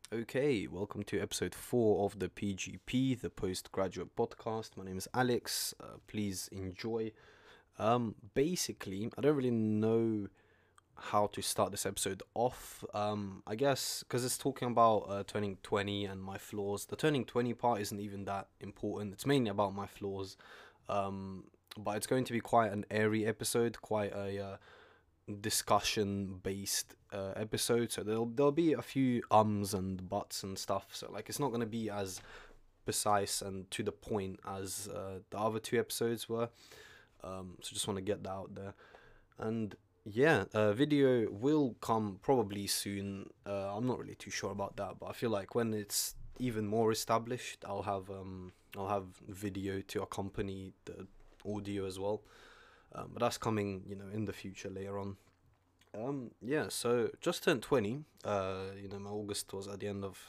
Okay, welcome to episode 4 of the PGP, the postgraduate podcast. My name is Alex. Please enjoy. Basically, I don't really know how to start this episode off. I guess because it's talking about turning 20 and my flaws. The turning 20 part isn't even that important. It's mainly about my flaws. But it's going to be quite an airy episode, quite a discussion based episode, so there'll be a few ums and buts and stuff, so like it's not going to be as precise and to the point as the other two episodes were. So just want to get that out there. And yeah, video will come probably soon. I'm not really too sure about that, but I feel like when it's even more established, I'll have video to accompany the audio as well. But that's coming, in the future later on. Yeah, so just turned 20. My August was at the end of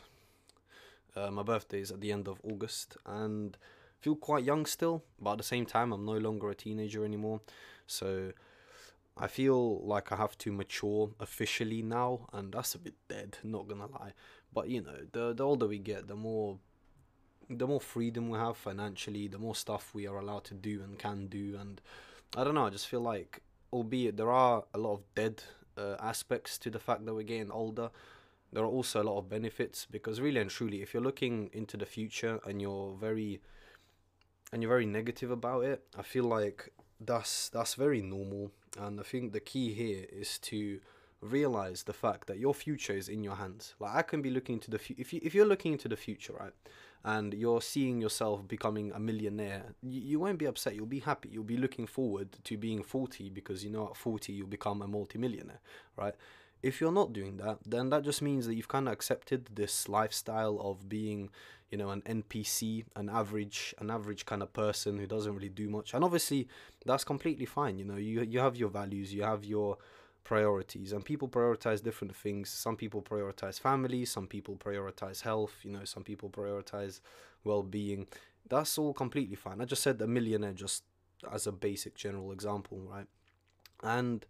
my birthday is at the end of August, and feel quite young still, but at the same time, I'm no longer a teenager anymore. So I feel like I have to mature officially now, and that's a bit dead, not gonna lie. But the older we get, the more freedom we have financially, the more stuff we are allowed to do and can do, and I don't know. I just feel like, albeit there are a lot of dead aspects to the fact that we're getting older, there are also a lot of benefits because really and truly, if you're looking into the future and you're very negative about it, I feel like that's very normal. And I think the key here is to realize the fact that your future is in your hands. Like I can be looking to the if you're looking into the future, right, and you're seeing yourself becoming a millionaire, you won't be upset. You'll be happy. You'll be looking forward to being 40 because at 40 you'll become a multimillionaire, right? If you're not doing that, then that just means that you've kind of accepted this lifestyle of being, an NPC, an average kind of person who doesn't really do much. And obviously, that's completely fine. You have your values, you have your priorities, and people prioritize different things. Some people prioritize family, some people prioritize health, some people prioritize well-being. That's all completely fine. I just said a millionaire just as a basic general example, right? And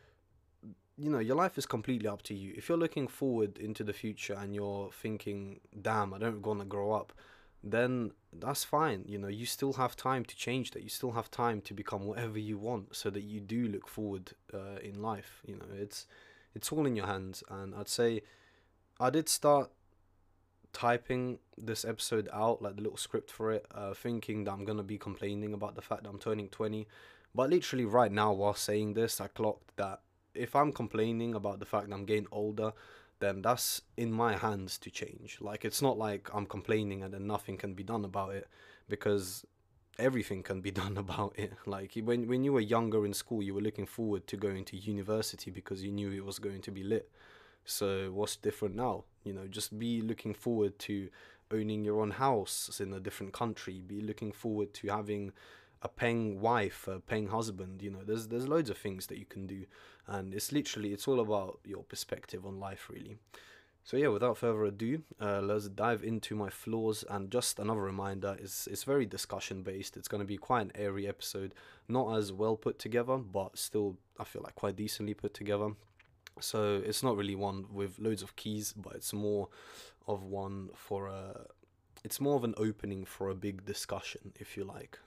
your life is completely up to you. If you're looking forward into the future and you're thinking, damn, I don't want to grow up, then that's fine. You still have time to change that. You still have time to become whatever you want so that you do look forward in life. It's all in your hands. And I'd say I did start typing this episode out, like the little script for it, thinking that I'm going to be complaining about the fact that I'm turning 20. But literally right now, while saying this, I clocked that if I'm complaining about the fact that I'm getting older, then that's in my hands to change. Like, it's not like I'm complaining and then nothing can be done about it, because everything can be done about it. Like, when you were younger in school, you were looking forward to going to university because you knew it was going to be lit. So what's different now? Just be looking forward to owning your own house in a different country. Be looking forward to having a paying wife, a paying husband. There's loads of things that you can do, and it's all about your perspective on life, really. So yeah, without further ado, let's dive into my flaws. And just another reminder, it's very discussion based. It's going to be quite an airy episode, not as well put together, but still I feel like quite decently put together. So it's not really one with loads of keys, but it's more of one for a. It's more of an opening for a big discussion, if you like.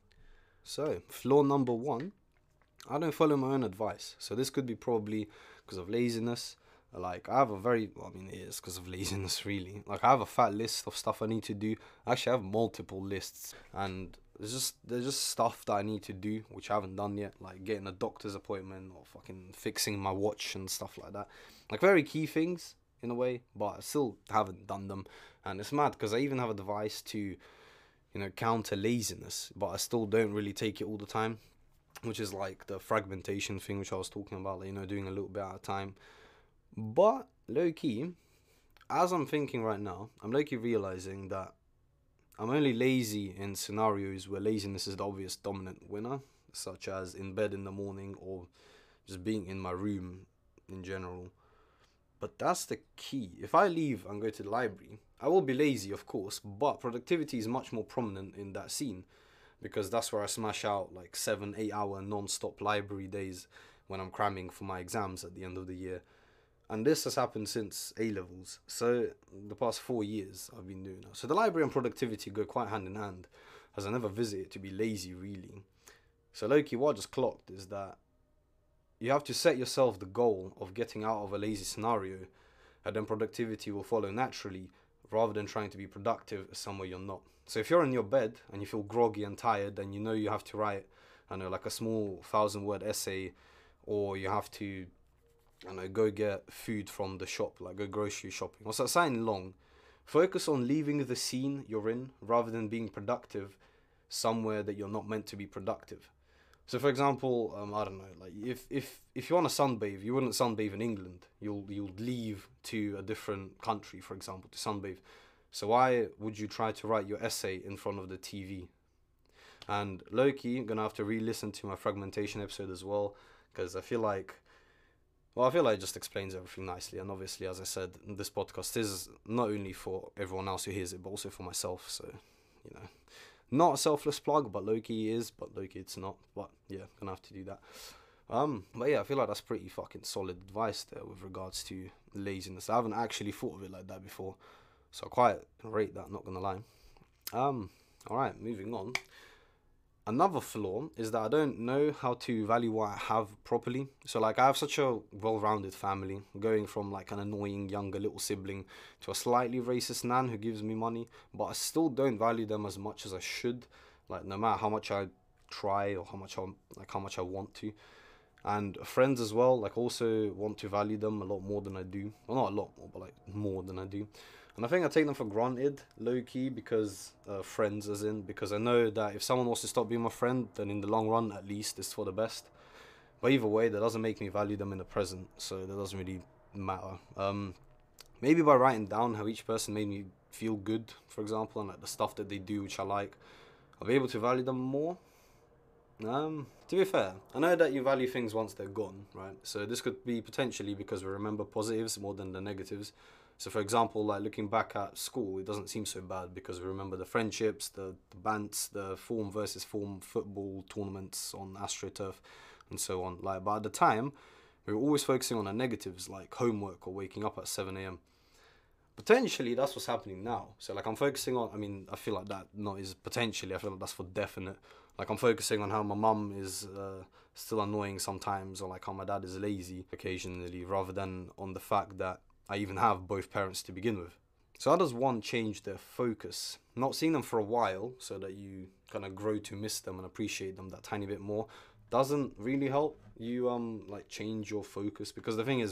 So flaw number one: I don't follow my own advice. So this could be probably because of laziness. Like I have a very, well, I mean, it is because of laziness, really. Like I have a fat list of stuff I need to do. Actually, I have multiple lists, and there's just stuff that I need to do which I haven't done yet, like getting a doctor's appointment or fucking fixing my watch and stuff like that. Like very key things in a way, but I still haven't done them, and it's mad because I even have a device to counter laziness, but I still don't really take it all the time, which is like the fragmentation thing which I was talking about, like, doing a little bit at a time. But low key, as I'm thinking right now, I'm low key realizing that I'm only lazy in scenarios where laziness is the obvious dominant winner, such as in bed in the morning or just being in my room in general. But that's the key. If I leave and go to the library, I will be lazy, of course, but productivity is much more prominent in that scene because that's where I smash out like 7, 8 hour non stop library days when I'm cramming for my exams at the end of the year. And this has happened since A levels. So the past 4 years I've been doing that. So the library and productivity go quite hand in hand, as I never visit it to be lazy really. So Loki, what I just clocked is that you have to set yourself the goal of getting out of a lazy scenario, and then productivity will follow naturally, rather than trying to be productive somewhere you're not. So if you're in your bed and you feel groggy and tired, then you know you have to write, I know, like a small 1,000 word essay, or you have to, I know, go get food from the shop, like go grocery shopping, or something long. Focus on leaving the scene you're in rather than being productive somewhere that you're not meant to be productive. So, for example, I don't know, like if you want to sunbathe, you wouldn't sunbathe in England. You'll leave to a different country, for example, to sunbathe. So why would you try to write your essay in front of the TV? And Loki, gonna have to re-listen to my fragmentation episode as well, because I feel like it just explains everything nicely. And obviously, as I said, this podcast is not only for everyone else who hears it, but also for myself. So, you know, not a selfless plug, but Loki is, but Loki it's not. But yeah, gonna have to do that. But yeah, I feel like that's pretty fucking solid advice there with regards to laziness. I haven't actually thought of it like that before, so I quite rate that, not gonna lie. Alright, moving on. Another flaw is that I don't know how to value what I have properly. So like I have such a well-rounded family, going from like an annoying younger little sibling to a slightly racist nan who gives me money, but I still don't value them as much as I should. Like no matter how much I try or how much I want to. And friends as well, like also want to value them a lot more than I do. Well, not a lot more, but like more than I do. And I think I take them for granted, low key, because friends, as in, because I know that if someone wants to stop being my friend, then in the long run, at least, it's for the best. But either way, that doesn't make me value them in the present, so that doesn't really matter. Maybe by writing down how each person made me feel good, for example, and like the stuff that they do, which I like, I'll be able to value them more. To be fair, I know that you value things once they're gone, right? So this could be potentially because we remember positives more than the negatives. So for example, like looking back at school, it doesn't seem so bad because we remember the friendships, the bants, the form versus form football tournaments on AstroTurf and so on. Like, but at the time, we were always focusing on the negatives like homework or waking up at 7 a.m. Potentially, that's what's happening now. So like I'm focusing on, I mean, I feel like that not is potentially, I feel like that's for definite. Like I'm focusing on how my mum is still annoying sometimes, or like how my dad is lazy occasionally, rather than on the fact that I even have both parents to begin with. So how does one change their focus? Not seeing them for a while so that you kind of grow to miss them and appreciate them that tiny bit more doesn't really help you like change your focus, because the thing is,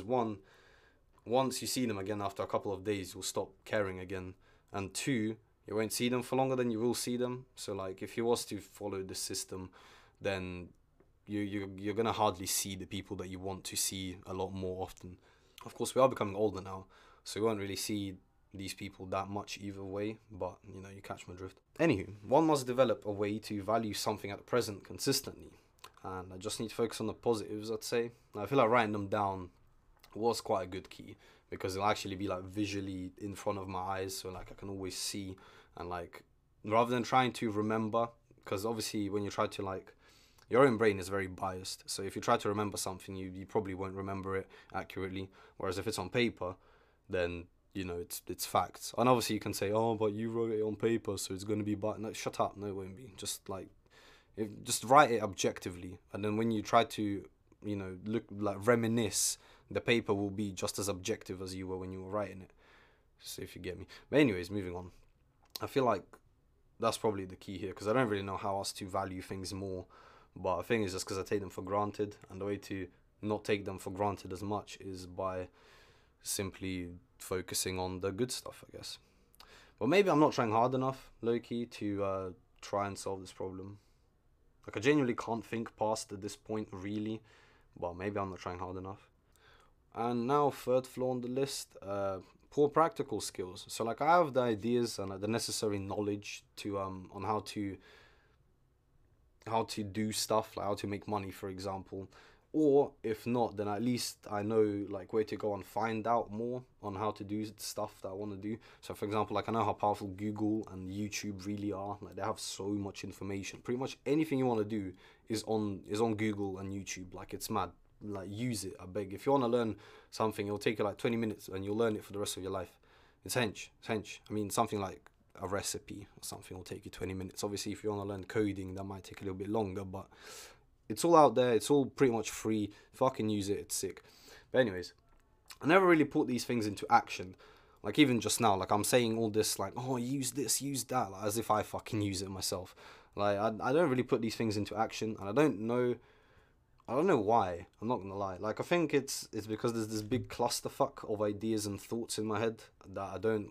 once you see them again after a couple of days, you'll stop caring again, and two, you won't see them for longer than you will see them. So like if you was to follow the system, then you're gonna hardly see the people that you want to see a lot more often. Of course, we are becoming older now, so we won't really see these people that much either way, but you know, you catch my drift. Anywho, one must develop a way to value something at the present consistently, and I just need to focus on the positives, I'd say. I feel like writing them down was quite a good key, because it'll actually be like visually in front of my eyes, so like I can always see, and like rather than trying to remember, because obviously when you try to like, your own brain is very biased, so if you try to remember something, you probably won't remember it accurately, whereas if it's on paper, then you know it's facts. And obviously you can say, oh, but you wrote it on paper, so it's going to be, but no, shut up, no, it won't be. Just like, just write it objectively, and then when you try to, you know, look, like reminisce, the paper will be just as objective as you were when you were writing it. So if you get me. But anyways, moving on. I feel like that's probably the key here, because I don't really know how else to value things more. But the thing is, just because I take them for granted, and the way to not take them for granted as much is by simply focusing on the good stuff, I guess. But maybe I'm not trying hard enough, low-key, to try and solve this problem. Like, I genuinely can't think past at this point, really. But maybe I'm not trying hard enough. And now, third flaw on the list, poor practical skills. So like I have the ideas and the necessary knowledge to on how to do stuff, like how to make money, for example. Or if not, then at least I know like where to go and find out more on how to do stuff that I want to do. So for example, like I know how powerful Google and YouTube really are. Like they have so much information. Pretty much anything you want to do is on Google and YouTube. Like it's mad. like use it. I beg. If you want to learn something, it'll take you like 20 minutes and you'll learn it for the rest of your life. It's hench. It's hench. I mean, something like a recipe or something will take you 20 minutes. Obviously, if you want to learn coding, that might take a little bit longer, but it's all out there. It's all pretty much free. If I can use it, it's sick. But anyways, I never really put these things into action. Like even just now, like I'm saying all this like, oh, use this, use that, like, as if I fucking use it myself. Like I don't really put these things into action, and I don't know why. I'm not gonna lie. Like I think it's because there's this big clusterfuck of ideas and thoughts in my head that I don't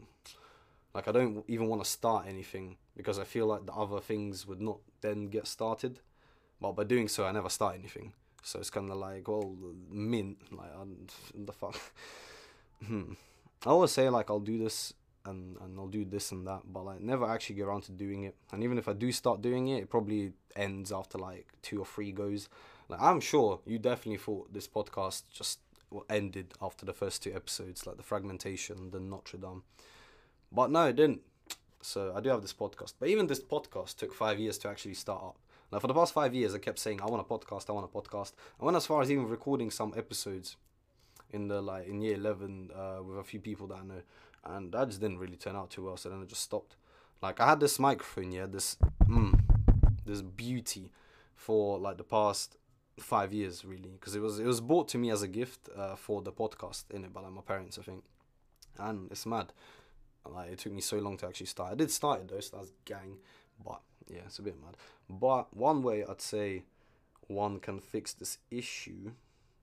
even want to start anything because I feel like the other things would not then get started. But by doing so, I never start anything. So it's kind of like, well, mint, like, the fuck. I always say, like, I'll do this and I'll do this and that, but, like, never actually get around to doing it. And even if I do start doing it, it probably ends after, like, 2 or 3 goes. Like, I'm sure you definitely thought this podcast just ended after the first 2 episodes, like the fragmentation, the Notre Dame. But no, it didn't. So I do have this podcast. But even this podcast took 5 years to actually start up. Now, for the past 5 years, I kept saying, I want a podcast, I want a podcast. I went as far as even recording some episodes in year 11 with a few people that I know. And that just didn't really turn out too well, so then I just stopped. Like, I had this microphone, yeah, this beauty for, like, the past 5 years, really. Because it was bought to me as a gift for the podcast, innit, by, like, my parents, I think. And it's mad. Like, it took me so long to actually start. I did start it, though, so that's gang. But yeah, it's a bit mad. But one way I'd say one can fix this issue,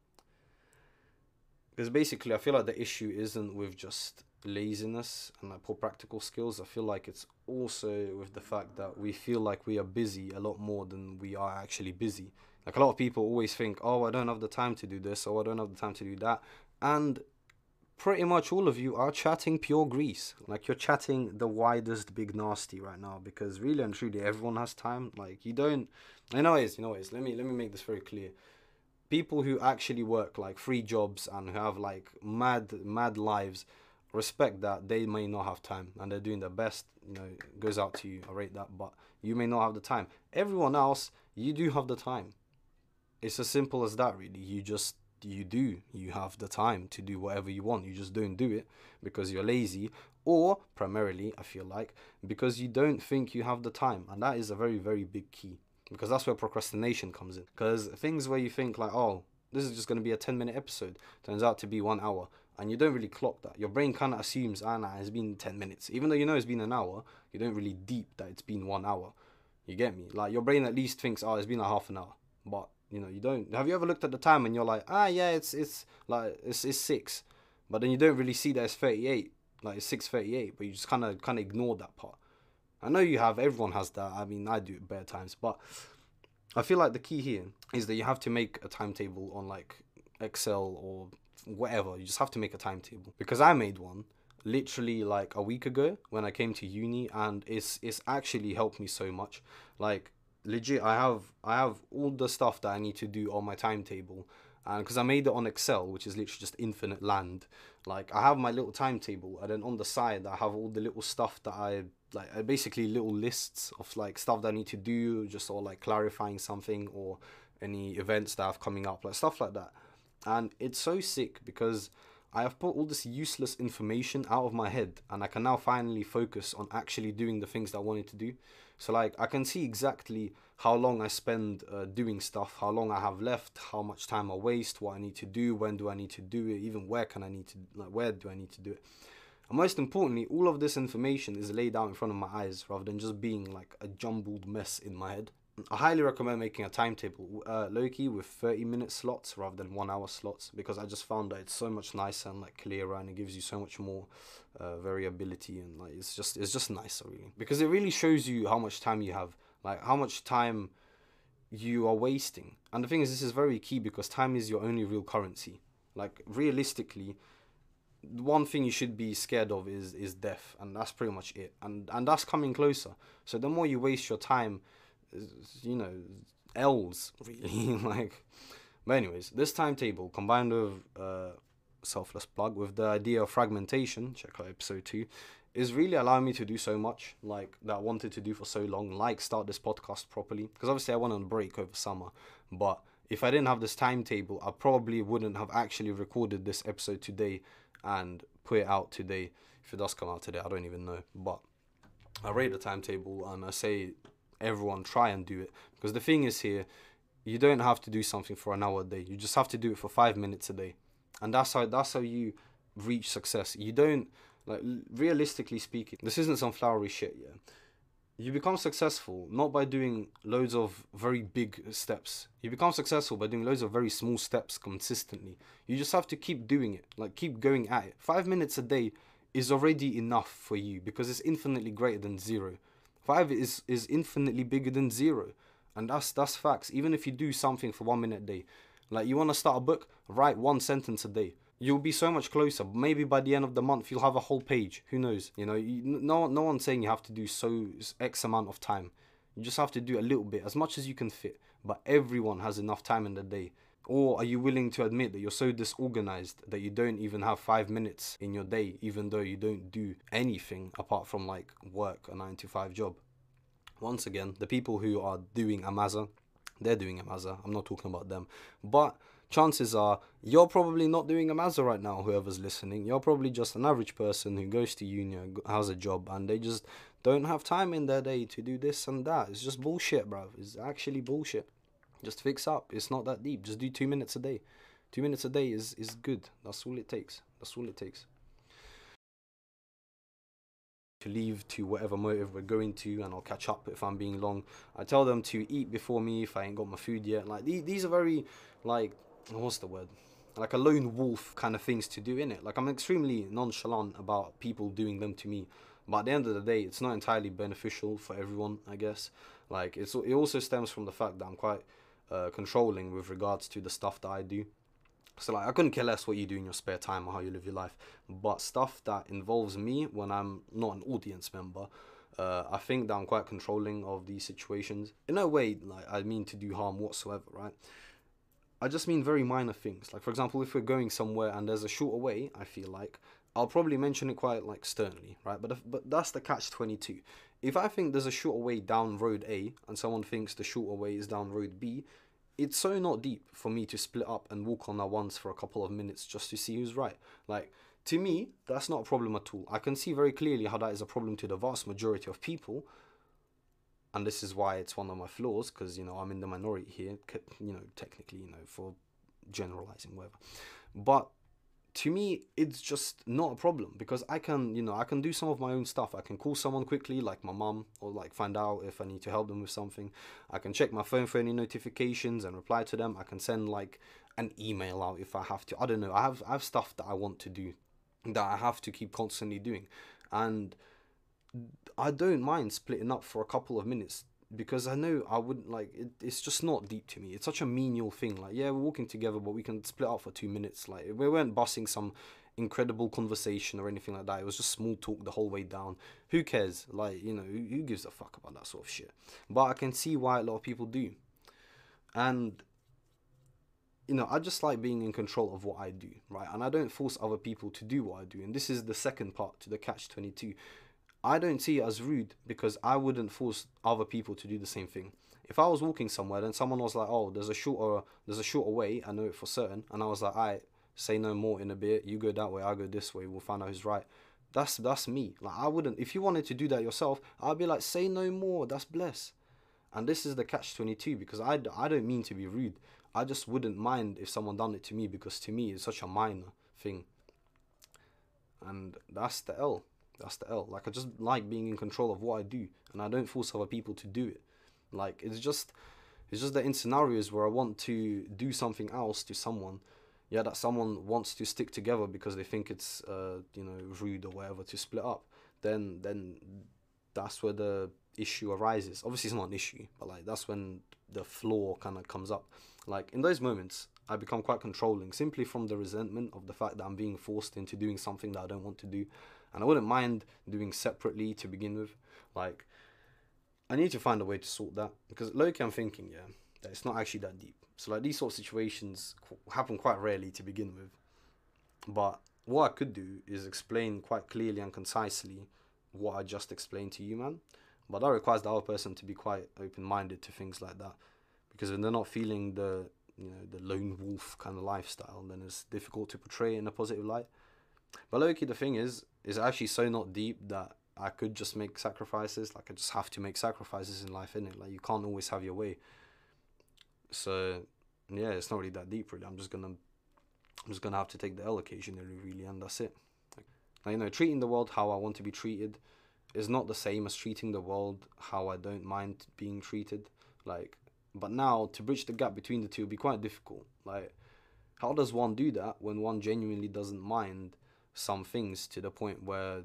because basically I feel like the issue isn't with just laziness and like poor practical skills. I feel like it's also with the fact that we feel like we are busy a lot more than we are actually busy. Like a lot of people always think, oh, I don't have the time to do this, or I don't have the time to do that. And pretty much all of you are chatting pure grease. Like, you're chatting the widest big nasty right now, because really and truly everyone has time. Like, you don't. Anyways, let me make this very clear. People who actually work like 3 jobs and who have like mad lives, respect that they may not have time and they're doing their best. It goes out to you. I rate that, but you may not have the time. Everyone else, you do have the time. It's as simple as that, really. You have the time to do whatever you want. You just don't do it because you're lazy, or primarily, I feel like, because you don't think you have the time. And that is a very, very big key, because that's where procrastination comes in. Because things where you think like, oh, this is just going to be a 10-minute episode, turns out to be 1 hour, and you don't really clock that. Your brain kind of assumes, nah, it's been 10 minutes. Even though you know it's been an hour, you don't really deep that it's been 1 hour. You get me? Like, your brain at least thinks, oh, it's been a half an hour. But you don't. Have you ever looked at the time and you're like, yeah, it's 6, but then you don't really see that it's 38, like it's 6:38, but you just kind of ignore that part. I know you have. Everyone has that. I mean, I do it bare times, but I feel like the key here is that you have to make a timetable on like Excel or whatever. You just have to make a timetable, because I made one literally like a week ago when I came to uni, and it's actually helped me so much. Like, legit, I have all the stuff that I need to do on my timetable, and because I made it on Excel, which is literally just infinite land. Like, I have my little timetable, and then on the side I have all the little stuff that I basically little lists of like stuff that I need to do, just or like clarifying something or any events that have coming up, like stuff like that. And it's so sick because I have put all this useless information out of my head, and I can now finally focus on actually doing the things that I wanted to do. So like, I can see exactly how long I spend doing stuff, how long I have left, how much time I waste, what I need to do, when do I need to do it, even where do I need to do it. And most importantly, all of this information is laid out in front of my eyes rather than just being like a jumbled mess in my head. I highly recommend making a timetable, low-key, with 30-minute slots rather than 1-hour slots, because I just found that it's so much nicer and like clearer, and it gives you so much more variability, and like it's just nicer, really, because it really shows you how much time you have, like how much time you are wasting. And the thing is, this is very key because time is your only real currency. Like, realistically, one thing you should be scared of is death, and that's pretty much it, and that's coming closer. So the more you waste your time, L's, really. Like, but anyways, this timetable combined with selfless plug with the idea of fragmentation, check out episode 2, is really allowing me to do so much, like, that I wanted to do for so long, like start this podcast properly, because obviously I went on break over summer, but if I didn't have this timetable, I probably wouldn't have actually recorded this episode today and put it out today. If it does come out today, I don't even know. But I rate the timetable and I say everyone try and do it. Because the thing is here, you don't have to do something for an hour a day. You just have to do it for 5 minutes a day. And that's how you reach success. You don't, like, realistically speaking, this isn't some flowery shit, yeah. You become successful not by doing loads of very big steps. You become successful by doing loads of very small steps consistently. You just have to keep doing it, like keep going at it. 5 minutes a day is already enough for you because it's infinitely greater than zero. 5 is infinitely bigger than zero. And that's facts. Even if you do something for 1 minute a day, like you want to start a book, write one sentence a day. You'll be so much closer. Maybe by the end of the month, you'll have a whole page. Who knows? You know, no one's saying you have to do so X amount of time. You just have to do a little bit, as much as you can fit. But everyone has enough time in the day. Or are you willing to admit that you're so disorganized that you don't even have 5 minutes in your day, even though you don't do anything apart from like work, a 9 to 5 job? Once again, the people who are doing Amaza, they're doing Amaza. I'm not talking about them. But chances are you're probably not doing Amaza right now, whoever's listening. You're probably just an average person who goes to uni, has a job, and they just don't have time in their day to do this and that. It's just bullshit, bro. It's actually bullshit. Just fix up. It's not that deep. Just do 2 minutes a day. 2 minutes a day is good. That's all it takes. That's all it takes. To leave to whatever motive we're going to, and I'll catch up if I'm being long. I tell them to eat before me if I ain't got my food yet. Like these are very, like, what's the word, like a lone wolf kind of things to do in it. Like I'm extremely nonchalant about people doing them to me, but at the end of the day it's not entirely beneficial for everyone, I guess. Like it also stems from the fact that I'm quite controlling with regards to the stuff that I do. So like I couldn't care less what you do in your spare time or how you live your life, but stuff that involves me when I'm not an audience member, I think that I'm quite controlling of these situations. In no way like I mean to do harm whatsoever, right? I just mean very minor things. Like for example, if we're going somewhere and there's a shorter way, I feel like I'll probably mention it quite like sternly, right? But that's the catch-22. If I think there's a shorter way down road A and someone thinks the shorter way is down road B, it's so not deep for me to split up and walk on that once for a couple of minutes just to see who's right. Like, to me, that's not a problem at all. I can see very clearly how that is a problem to the vast majority of people, and this is why it's one of my flaws, because, you know, I'm in the minority here, you know, technically, you know, for generalizing, whatever. But to me, it's just not a problem because I can, you know, I can do some of my own stuff. I can call someone quickly, like my mum, or like find out if I need to help them with something. I can check my phone for any notifications and reply to them. I can send like an email out if I have to. I don't know. I have stuff that I want to do that I have to keep constantly doing, and I don't mind splitting up for a couple of minutes because I know I wouldn't like it. It's just not deep to me. It's such a menial thing. Like, yeah, we're walking together, but we can split up for 2 minutes. Like, we weren't bussing some incredible conversation or anything like that. It was just small talk the whole way down. Who cares? Like, you know, who gives a fuck about that sort of shit? But I can see why a lot of people do, and you know, I just like being in control of what I do, right? And I don't force other people to do what I do. And this is the second part to the catch-22. I don't see it as rude because I wouldn't force other people to do the same thing. If I was walking somewhere and someone was like, "Oh, there's a shorter way, I know it for certain," and I was like, "I say no more in a bit. You go that way, I go this way. We'll find out who's right." That's me. Like I wouldn't. If you wanted to do that yourself, I'd be like, "Say no more. That's bless." And this is the catch-22 because I don't mean to be rude. I just wouldn't mind if someone done it to me because to me it's such a minor thing. And that's the L. That's the L. Like I just like being in control of what I do, and I don't force other people to do it. Like it's just that in scenarios where I want to do something else to someone, yeah, that someone wants to stick together because they think it's you know, rude or whatever to split up, then that's where the issue arises. Obviously, it's not an issue, but like that's when the flaw kind of comes up. Like in those moments, I become quite controlling simply from the resentment of the fact that I'm being forced into doing something that I don't want to do, and I wouldn't mind doing separately to begin with. Like I need to find a way to sort that because low-key I'm thinking, yeah, that it's not actually that deep. So like these sort of situations happen quite rarely to begin with. But what I could do is explain quite clearly and concisely what I just explained to you, man. But that requires the other person to be quite open-minded to things like that. Because when they're not feeling the the lone wolf kind of lifestyle, then it's difficult to portray it in a positive light. But low-key, the thing is, it's actually so not deep that I could just make sacrifices. Like, I just have to make sacrifices in life, innit? Like, you can't always have your way. So, yeah, it's not really that deep, really. I'm just gonna have to take the L occasionally, really, and that's it. Like, treating the world how I want to be treated is not the same as treating the world how I don't mind being treated. Like, but now to bridge the gap between the two would be quite difficult. Like, how does one do that when one genuinely doesn't mind some things to the point where,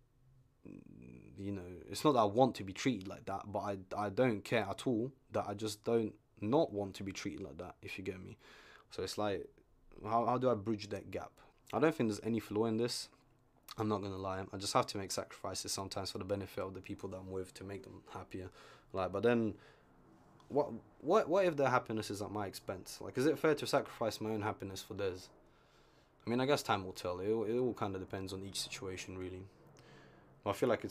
it's not that I want to be treated like that, but I don't care at all, that I just don't not want to be treated like that, if you get me. So it's like, how do I bridge that gap? I don't think there's any flaw in this. I'm not gonna lie. I just have to make sacrifices sometimes for the benefit of the people that I'm with, to make them happier. Like, but then, what if their happiness is at my expense? Like, is it fair to sacrifice my own happiness for theirs? I mean, I guess time will tell. It all kind of depends on each situation, really. But I feel like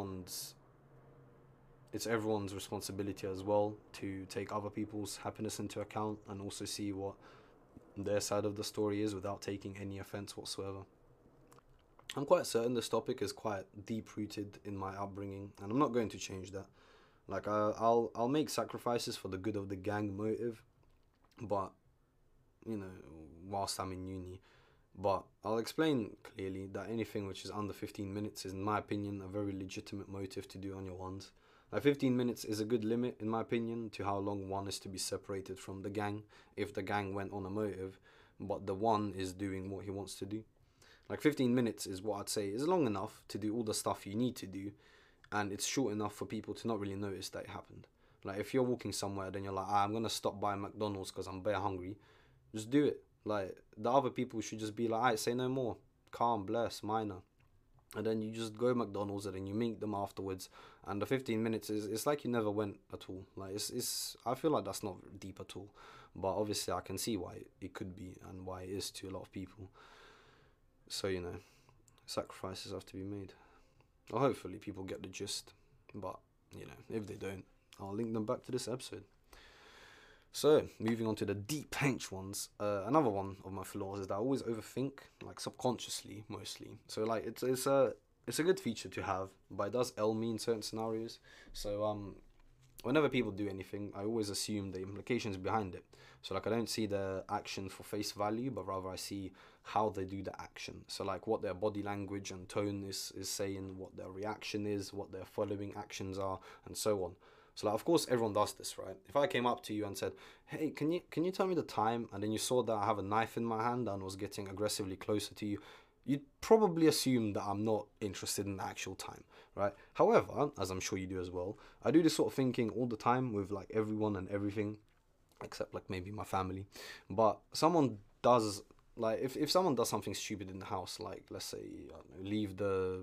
it's everyone's responsibility as well to take other people's happiness into account, and also see what their side of the story is without taking any offense whatsoever. I'm quite certain this topic is quite deep rooted in my upbringing, and I'm not going to change that. Like, I'll make sacrifices for the good of the gang motive, but whilst I'm in uni. But I'll explain clearly that anything which is under 15 minutes is, in my opinion, a very legitimate motive to do on your ones. Like, 15 minutes is a good limit, in my opinion, to how long one is to be separated from the gang, if the gang went on a motive, but the one is doing what he wants to do. Like, 15 minutes is what I'd say is long enough to do all the stuff you need to do, and it's short enough for people to not really notice that it happened. Like, if you're walking somewhere, then you're like, I'm gonna stop by McDonald's because I'm bare hungry, just do it. Like, the other people should just be like, alright, say no more, calm, bless, minor. And then you just go McDonald's, and then you meet them afterwards, and the 15 minutes it's like you never went at all. Like, it's I feel like that's not deep at all, but obviously I can see why it could be, and why it is to a lot of people. So, sacrifices have to be made. Or hopefully people get the gist. But, if they don't, I'll link them back to this episode. So, moving on to the deep hench ones. Another one of my flaws is that I always overthink, like, subconsciously, mostly. So, like, it's a good feature to have, but it does ail me in certain scenarios. So, whenever people do anything, I always assume the implications behind it. So, like, I don't see the action for face value, but rather I see how they do the action. So, like, what their body language and tone is saying, what their reaction is, what their following actions are, and so on. So, like, of course, everyone does this, right? If I came up to you and said, hey, can you tell me the time? And then you saw that I have a knife in my hand and was getting aggressively closer to you, you'd probably assume that I'm not interested in the actual time, right? However, as I'm sure you do as well, I do this sort of thinking all the time with, like, everyone and everything, except, like, maybe my family. But someone does, like, if someone does something stupid in the house, like, let's say, I don't know, leave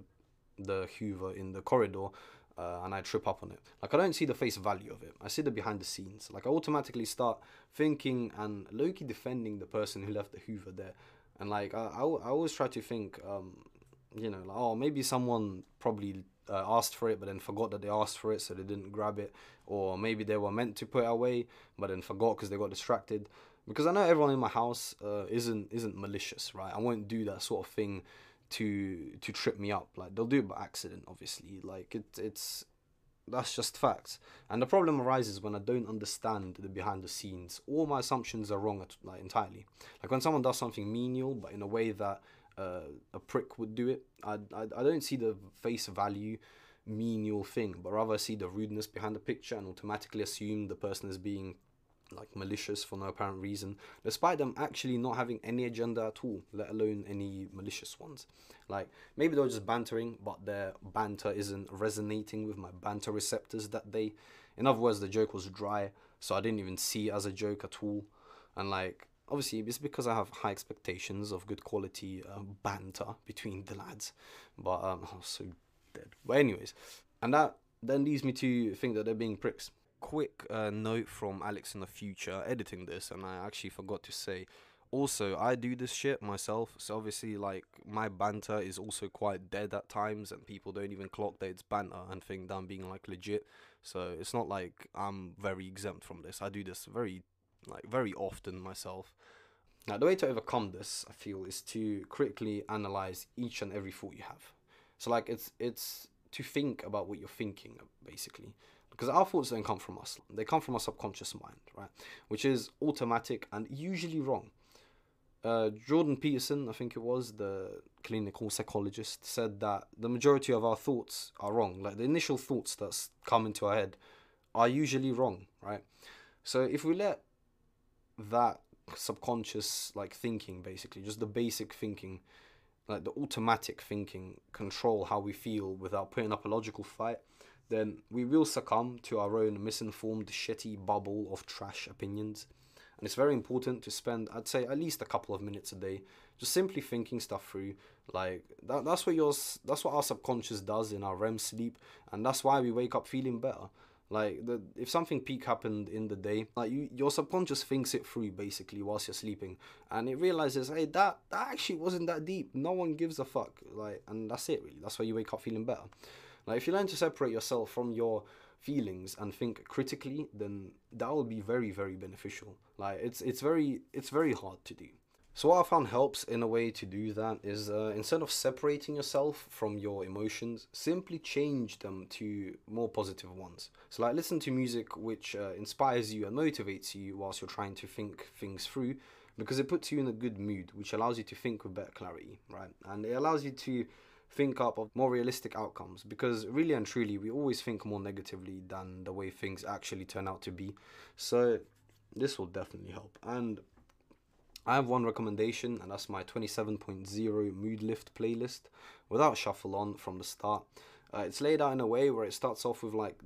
the Hoover in the corridor, and I trip up on it. Like, I don't see the face value of it. I see the behind the scenes. Like, I automatically start thinking and low-key defending the person who left the Hoover there. And, like, I always try to think, like, oh, maybe someone probably asked for it, but then forgot that they asked for it, so they didn't grab it. Or maybe they were meant to put it away, but then forgot because they got distracted. Because I know everyone in my house isn't malicious, right? I won't do that sort of thing to trip me up. Like, they'll do it by accident, obviously. Like, it's that's just facts. And the problem arises when I don't understand the behind the scenes. All my assumptions are wrong, like, entirely. Like, when someone does something menial, but in a way that a prick would do it, I don't see the face value menial thing, but rather I see the rudeness behind the picture, and automatically assume the person is being, like, malicious for no apparent reason, despite them actually not having any agenda at all, let alone any malicious ones. Like, maybe they're just bantering, but their banter isn't resonating with my banter receptors that day. In other words, the joke was dry, so I didn't even see it as a joke at all. And, like, obviously it's because I have high expectations of good quality banter between the lads. But I was so dead. But anyways, and that then leads me to think that they're being pricks. Quick note from Alex in the future editing this, and I actually forgot to say, also, I do this shit myself, so obviously, like, my banter is also quite dead at times, and people don't even clock that it's banter and think that I'm being, like, legit. So it's not like I'm very exempt from this. I do this very like very often myself. Now, the way to overcome this, I feel, is to critically analyze each and every thought you have. So, like, it's to think about what you're thinking, basically, because our thoughts don't come from us; they come from our subconscious mind, right? Which is automatic and usually wrong. Jordan Peterson, I think it was, the clinical psychologist, said that the majority of our thoughts are wrong. Like the initial thoughts that come into our head are usually wrong, right? So if we let that subconscious like thinking, basically just the basic thinking, like the automatic thinking, control how we feel without putting up a logical fight, then we will succumb to our own misinformed, shitty bubble of trash opinions. And it's very important to spend, I'd say, at least a couple of minutes a day just simply thinking stuff through. Like that's what that's what our subconscious does in our REM sleep, and that's why we wake up feeling better. Like if something peak happened in the day, like your subconscious thinks it through basically whilst you're sleeping, and it realizes, hey, that actually wasn't that deep. No one gives a fuck. Like, and that's it really. That's why you wake up feeling better. Like if you learn to separate yourself from your feelings and think critically, then that will be very, very beneficial. Like it's very hard to do. So what I found helps in a way to do that is instead of separating yourself from your emotions, simply change them to more positive ones. So like listen to music which inspires you and motivates you whilst you're trying to think things through, because it puts you in a good mood, which allows you to think with better clarity, right? And it allows you to think up of more realistic outcomes, because really and truly we always think more negatively than the way things actually turn out to be. So this will definitely help. And I have one recommendation, and that's my 27.0 Mood Lift playlist without shuffle on from the start. It's laid out in a way where it starts off with like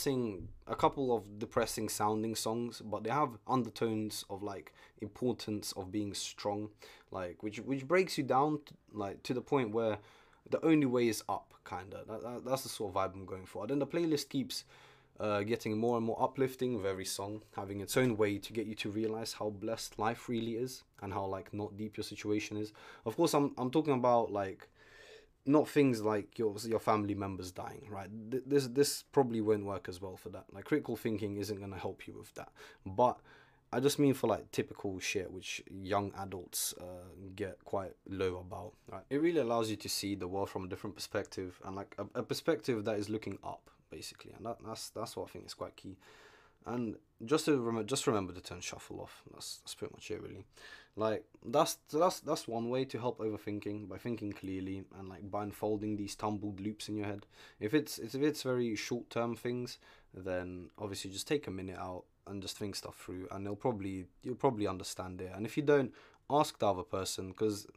a couple of depressing sounding songs, but they have undertones of like importance of being strong, like which breaks you down like to the point where the only way is up, kinda. That's the sort of vibe I'm going for. And then the playlist keeps getting more and more uplifting with every song, having its own way to get you to realize how blessed life really is and how like not deep your situation is. Of course, I'm talking about like not things like your family members dying, right? This probably won't work as well for that. Like critical thinking isn't gonna help you with that, but I just mean for like typical shit which young adults get quite low about. Right? It really allows you to see the world from a different perspective, and like a perspective that is looking up, basically, and that's what I think is quite key. And just remember to turn shuffle off. That's pretty much it, really. Like that's one way to help overthinking, by thinking clearly and like by unfolding these tumbled loops in your head. If it's very short term things, then obviously just take a minute out and just think stuff through, and you'll probably understand it. And if you don't, ask the other person, because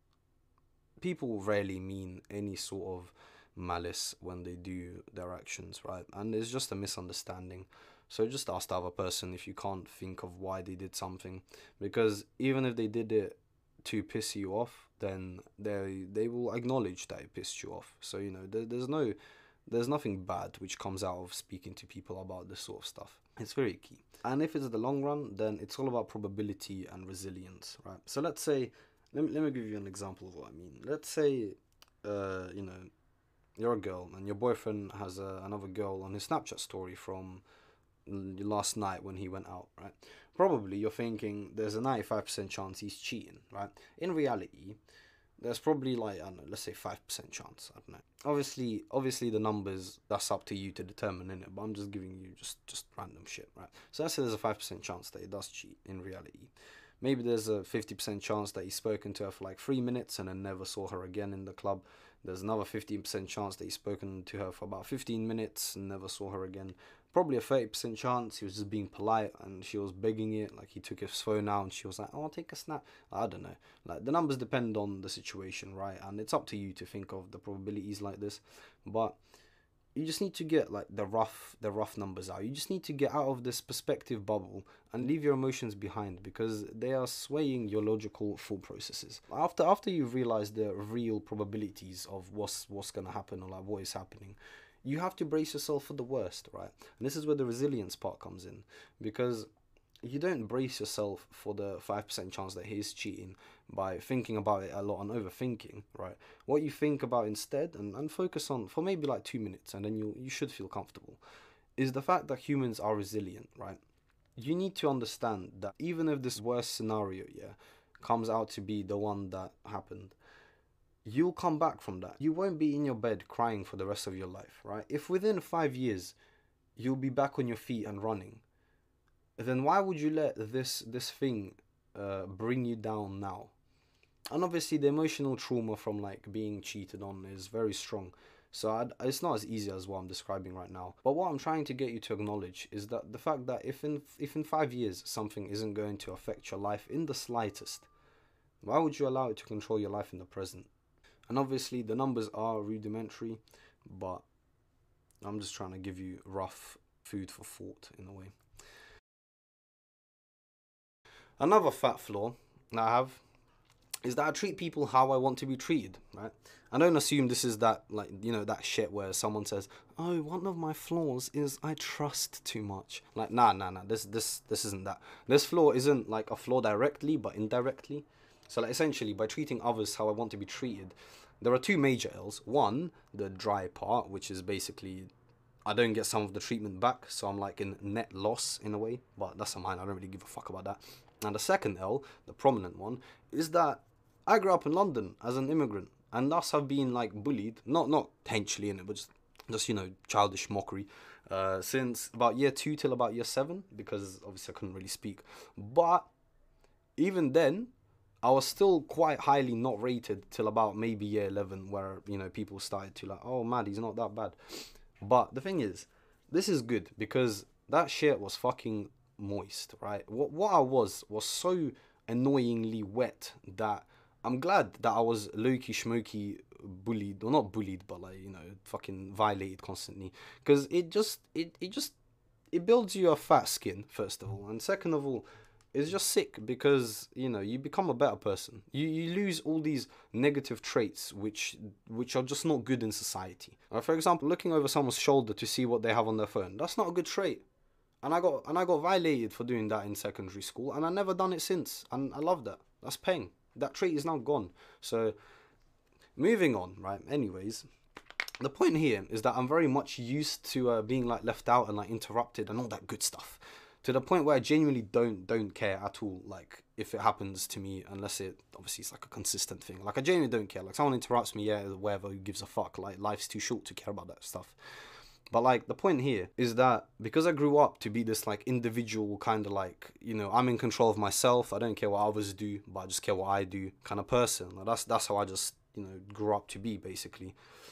people rarely mean any sort of malice when they do their actions, right? And it's just a misunderstanding. So just ask the other person if you can't think of why they did something, because even if they did it to piss you off, then they will acknowledge that it pissed you off. So there's nothing bad which comes out of speaking to people about this sort of stuff. It's very key. And if it's the long run, then it's all about probability and resilience, right? So let's say, let me give you an example of what I mean. Let's say, you're a girl and your boyfriend has another girl on his Snapchat story from last night when he went out, right? Probably you're thinking there's a 95% chance he's cheating, right? In reality, there's probably like, I don't know, let's say 5% chance. I don't know. Obviously the numbers, that's up to you to determine, innit? But I'm just giving you just random shit, right? So let's say there's a 5% chance that he does cheat in reality. Maybe there's a 50% chance that he's spoken to her for like 3 minutes and then never saw her again in the club. There's another 15% chance that he's spoken to her for about 15 minutes and never saw her again. Probably a 30% chance he was just being polite and she was begging it, like he took his phone out and she was like, oh, I'll take a snap. I don't know. Like the numbers depend on the situation, right? And it's up to you to think of the probabilities like this. But you just need to get like the rough numbers out. You just need to get out of this perspective bubble and leave your emotions behind, because they are swaying your logical thought processes. After you've realized the real probabilities of what's gonna happen, or like what is happening, you have to brace yourself for the worst, right? And this is where the resilience part comes in, because you don't brace yourself for the 5% chance that he's cheating by thinking about it a lot and overthinking, right? What you think about instead, and focus on for maybe like 2 minutes, and then you should feel comfortable, is the fact that humans are resilient, right? you need to understand that even if this worst scenario, yeah, comes out to be the one that happened, you'll come back from that. You won't be in your bed crying for the rest of your life, right? If within 5 years you'll be back on your feet and running, then why would you let this thing bring you down now? And obviously, the emotional trauma from like being cheated on is very strong. So it's not as easy as what I'm describing right now. But what I'm trying to get you to acknowledge is that the fact that if in 5 years something isn't going to affect your life in the slightest, why would you allow it to control your life in the present? And obviously, the numbers are rudimentary, but I'm just trying to give you rough food for thought in a way. Another fat flaw that I have is that I treat people how I want to be treated, right? I don't assume this is that, like, that shit where someone says, "Oh, one of my flaws is I trust too much." Like, nah. This isn't that. This flaw isn't like a flaw directly, but indirectly. So, like, essentially, by treating others how I want to be treated, there are two major L's. One, the dry part, which is basically I don't get some of the treatment back, so I'm like in net loss in a way, but that's a mine. I don't really give a fuck about that. And the second L, the prominent one, is that I grew up in London as an immigrant, and thus have been like bullied, not intentionally in it, but just childish mockery, since about year 2 till about year 7, because obviously I couldn't really speak. But even then, I was still quite highly not rated till about maybe year 11, where people started to like, oh man, he's not that bad. But the thing is, this is good because that shit was fucking moist, right? What I was so annoyingly wet that I'm glad that I was low-key schmokey bullied, or not bullied, but like fucking violated constantly, because it builds you a fat skin first of all, and second of all, it's just sick because you become a better person. You lose all these negative traits which are just not good in society. For example, looking over someone's shoulder to see what they have on their phone, that's not a good trait. And I got violated for doing that in secondary school, and I never done it since. And I love that. That's pain. That trait is now gone. So moving on, right? Anyways, the point here is that I'm very much used to being like left out and like interrupted and all that good stuff, to the point where I genuinely don't care at all. Like if it happens to me, unless it obviously it's like a consistent thing. Like I genuinely don't care. Like someone interrupts me, yeah, whatever. Who gives a fuck? Like life's too short to care about that stuff. But like the point here is that because I grew up to be this like individual kind of like I'm in control of myself. I don't care what others do, but I just care what I do kind of person. Like, that's how I just grew up to be basically.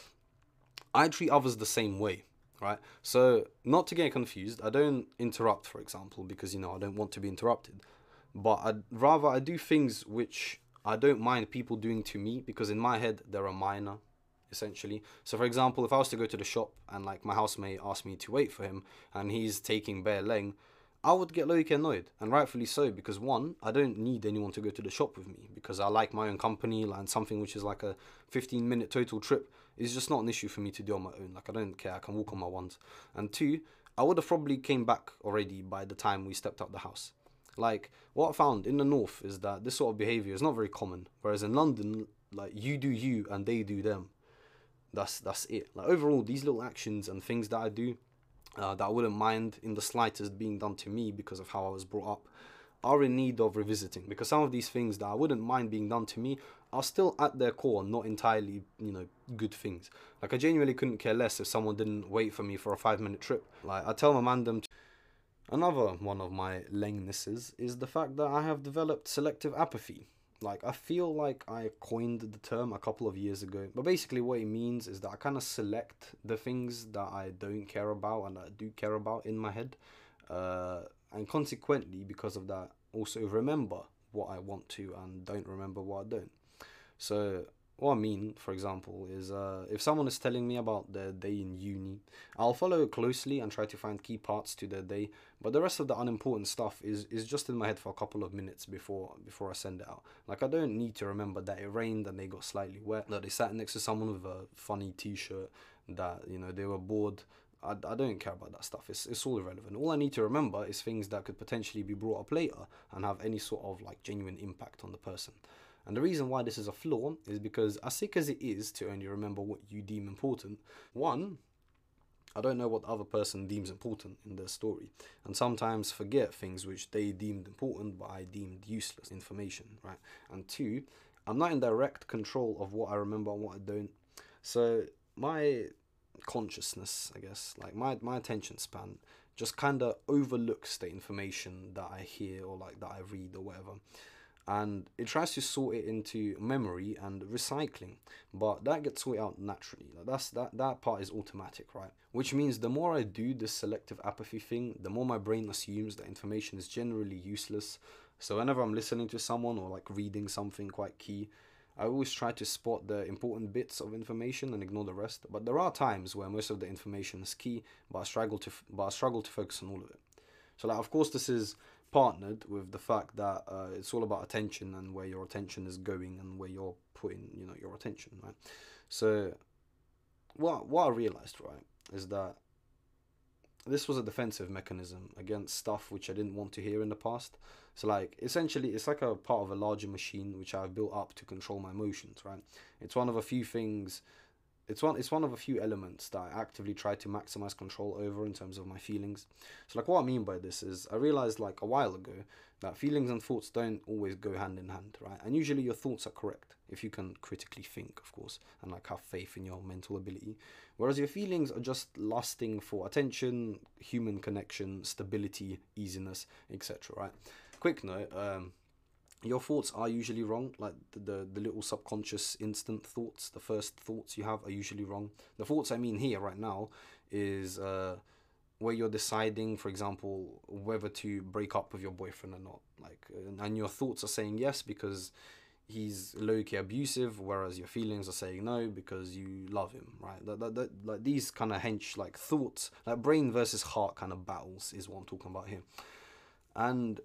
I treat others the same way, right? So not to get confused, I don't interrupt, for example, because I don't want to be interrupted. But I do things which I don't mind people doing to me because in my head they're a minor, essentially. So for example, if I was to go to the shop and like my housemate asked me to wait for him and he's taking bare leng, I would get low-key annoyed, and rightfully so, because one, I don't need anyone to go to the shop with me because I like my own company, and something which is like a 15-minute total trip is just not an issue for me to do on my own. Like I don't care, I can walk on my ones. And two, I would have probably came back already by the time we stepped out the house. Like what I found in the north is that this sort of behavior is not very common, whereas in London, like you do you and they do them. That's it. Like overall, these little actions and things that I do that I wouldn't mind in the slightest being done to me because of how I was brought up are in need of revisiting, because some of these things that I wouldn't mind being done to me are still at their core not entirely good things. Like I genuinely couldn't care less if someone didn't wait for me for a 5-minute trip. Like I tell my mandem. Another one of my lamenesses is the fact that I have developed selective apathy. Like I feel like I coined the term a couple of years ago, but basically what it means is that I kind of select the things that I don't care about and that I do care about in my head, and consequently because of that also remember what I want to and don't remember what I don't. So what I mean, for example, is if someone is telling me about their day in uni, I'll follow it closely and try to find key parts to their day. But the rest of the unimportant stuff is just in my head for a couple of minutes before I send it out. Like I don't need to remember that it rained and they got slightly wet, that they sat next to someone with a funny T-shirt, that they were bored. I don't care about that stuff. It's all irrelevant. All I need to remember is things that could potentially be brought up later and have any sort of like genuine impact on the person. And the reason why this is a flaw is because as sick as it is to only remember what you deem important, one, I don't know what the other person deems important in their story, and sometimes forget things which they deemed important but I deemed useless information, right? And two, I'm not in direct control of what I remember and what I don't. So my consciousness, I guess, like my attention span just kind of overlooks the information that I hear or like that I read or whatever, and it tries to sort it into memory and recycling, but that gets sorted out naturally. Like that part is automatic, right? Which means the more I do this selective apathy thing, the more my brain assumes that information is generally useless. So whenever I'm listening to someone or like reading something quite key, I always try to spot the important bits of information and ignore the rest. But there are times where most of the information is key, but I struggle to focus on all of it. So like, of course, this is partnered with the fact that it's all about attention and where your attention is going and where you're putting, your attention, right? So what I realized, right, is that this was a defensive mechanism against stuff which I didn't want to hear in the past. So like essentially it's like a part of a larger machine which I've built up to control my emotions, right? It's one of a few things it's one of a few elements that I actively try to maximize control over in terms of my feelings. So like what I mean by this is I realized like a while ago that feelings and thoughts don't always go hand in hand, right? And usually your thoughts are correct if you can critically think, of course, and like have faith in your mental ability. Whereas your feelings are just lusting for attention, human connection, stability, easiness, etc. Right? Quick note, your thoughts are usually wrong. Like the little subconscious instant thoughts, the first thoughts you have are usually wrong. The thoughts I mean here right now is where you're deciding, for example, whether to break up with your boyfriend or not. Like, and your thoughts are saying yes because he's low-key abusive, whereas your feelings are saying no because you love him, right? Like these kind of hench like thoughts, like brain versus heart kind of battles is what I'm talking about here. And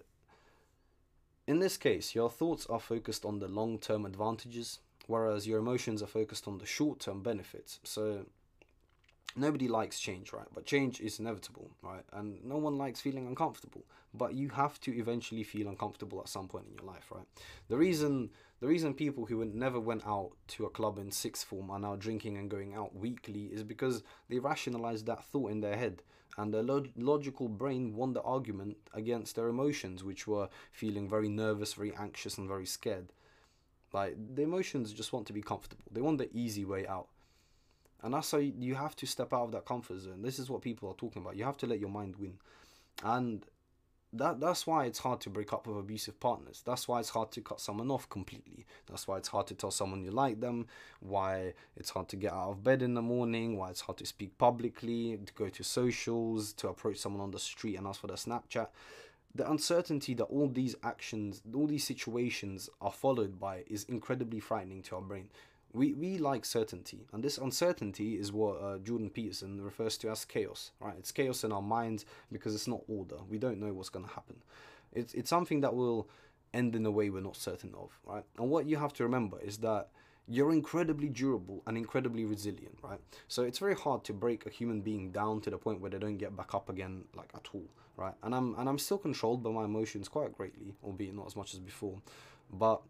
in this case, your thoughts are focused on the long-term advantages, whereas your emotions are focused on the short-term benefits. So nobody likes change, right? But change is inevitable, right? And no one likes feeling uncomfortable, but you have to eventually feel uncomfortable at some point in your life, right? The reason people who never went out to a club in sixth form are now drinking and going out weekly is because they rationalized that thought in their head, and their logical brain won the argument against their emotions, which were feeling very nervous, very anxious, and very scared. Like the emotions just want to be comfortable. They want the easy way out. And that's how you have to step out of that comfort zone. This is what people are talking about. You have to let your mind win. And that's why it's hard to break up with abusive partners. That's why it's hard to cut someone off completely. That's why it's hard to tell someone you like them, why it's hard to get out of bed in the morning, why it's hard to speak publicly, to go to socials, to approach someone on the street and ask for their Snapchat. The uncertainty that all these actions, all these situations are followed by is incredibly frightening to our brain. We like certainty, and this uncertainty is what Jordan Peterson refers to as chaos, right? It's chaos in our minds because it's not order. We don't know what's going to happen. It's something that will end in a way we're not certain of, right? And what you have to remember is that you're incredibly durable and incredibly resilient, right? So it's very hard to break a human being down to the point where they don't get back up again, like at all, right? And I'm still controlled by my emotions quite greatly, albeit not as much as before, but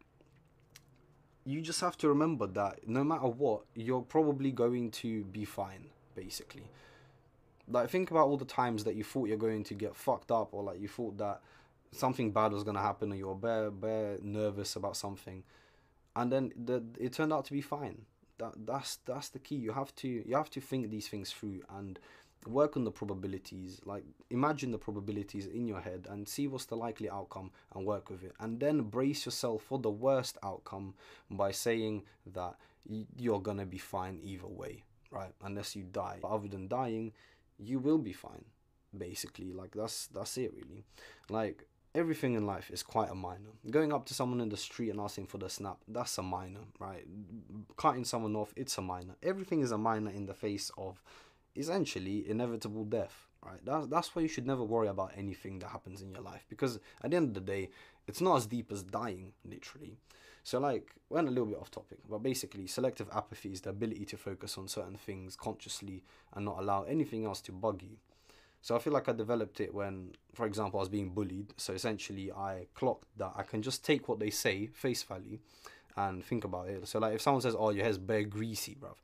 you just have to remember that no matter what, you're probably going to be fine, basically. Like, think about all the times that you thought you're going to get fucked up, or like you thought that something bad was gonna happen, or you're bare nervous about something, and then it turned out to be fine. That's the key. You have to think these things through and work on the probabilities. Like, imagine the probabilities in your head and see what's the likely outcome and work with it, and then brace yourself for the worst outcome by saying that you're gonna be fine either way, right? Unless you die. But other than dying, you will be fine, basically. Like, that's it, really. Like, everything in life is quite a minor. Going up to someone in the street and asking for the snap, that's a minor, right? Cutting someone off, it's a minor. Everything is a minor in the face of essentially inevitable death, right? That's why you should never worry about anything that happens in your life, because at the end of the day, it's not as deep as dying, literally. So, like, we're a little bit off topic, but basically, selective apathy is the ability to focus on certain things consciously and not allow anything else to bug you. So I feel like I developed it when, for example, I was being bullied. So essentially, I clocked that I can just take what they say, face value, and think about it. So like, if someone says, "Oh, your hair's bare greasy, bruv,"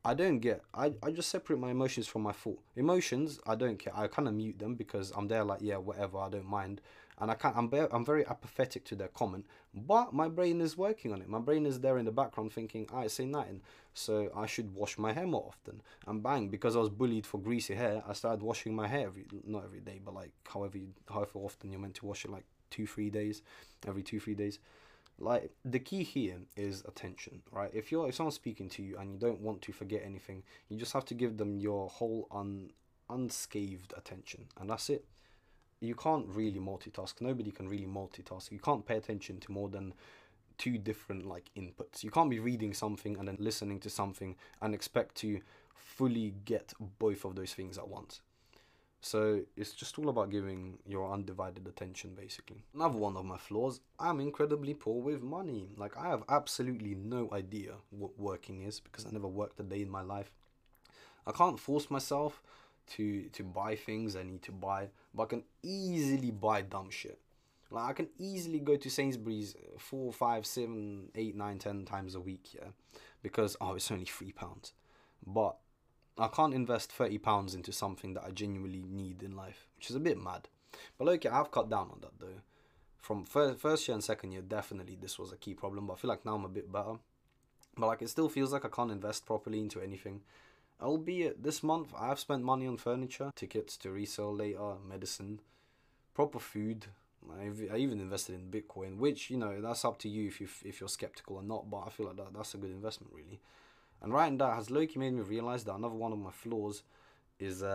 I don't get. I just separate my emotions from my thought. Emotions, I don't care. I kind of mute them because I'm there like, yeah, whatever. I don't mind, and I can't. I'm very apathetic to their comment. But my brain is working on it. My brain is there in the background thinking, I say nothing. So I should wash my hair more often. And bang, because I was bullied for greasy hair, I started washing my hair not every day, but like however often you're meant to wash it, like 2 3 days, every 2 3 days. Like the key here is attention, right? If someone's speaking to you and you don't want to forget anything, you just have to give them your whole unscathed attention, and that's it. You can't really multitask. Nobody can really multitask. You can't pay attention to more than two different like inputs. You can't be reading something and then listening to something and expect to fully get both of those things at once. So it's just all about giving your undivided attention, basically. Another one of my flaws, I'm incredibly poor with money. Like, I have absolutely no idea what working is because I never worked a day in my life. I can't force myself to buy things I need to buy, but I can easily buy dumb shit. Like, I can easily go to Sainsbury's 4 5 7 8 9 10 times a week, yeah, because oh, it's only £3. But I can't invest £30 into something that I genuinely need in life, which is a bit mad. But look, I've cut down on that though. From first year and second year, definitely this was a key problem. But I feel like now I'm a bit better. But like, it still feels like I can't invest properly into anything. Albeit this month, I've spent money on furniture, tickets to resell later, medicine, proper food. I even invested in Bitcoin, which, you know, that's up to you if you're skeptical or not. But I feel like that's a good investment, really. And writing that has low-key made me realize that another one of my flaws is